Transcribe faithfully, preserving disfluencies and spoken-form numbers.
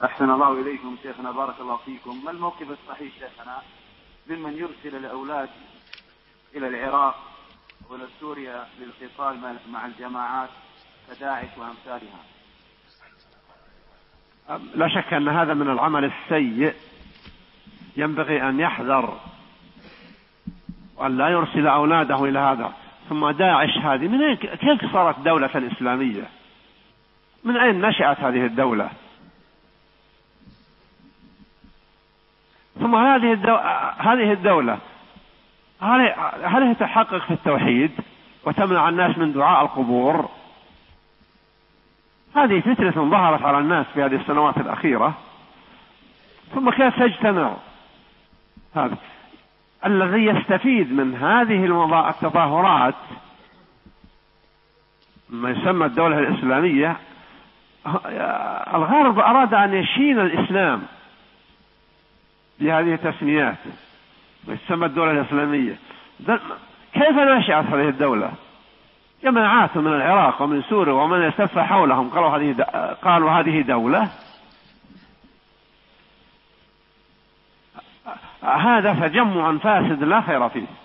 أحسن الله إليكم شيخنا، بارك الله فيكم. ما الموقف الصحيح شيخنا ممن يرسل الأولاد إلى العراق وإلى سوريا للقتال مع الجماعات كداعش وأمثالها؟ لا شك أن هذا من العمل السيء، ينبغي أن يحذر وأن لا يرسل أولاده إلى هذا. ثم داعش هذه من أين كيف صارت دولة إسلامية؟ من أين نشأت هذه الدولة؟ ثم هذه الدولة, هذه الدولة هل هي تحقق في التوحيد وتمنع الناس من دعاء القبور؟ هذه فتنة ظهرت على الناس في هذه السنوات الأخيرة. ثم كيف تجتمع هذا الذي يستفيد من هذه التظاهرات ما يسمى الدولة الإسلامية؟ الغرب أراد أن يشين الإسلام بهذه التسميات ويسمى الدولة الإسلامية. كيف نشأت هذه الدولة؟ جماعات من العراق ومن سوريا ومن يلتف حولهم قالوا هذه قالوا هذه دولة. هذا تجمع فاسد لا خير فيه.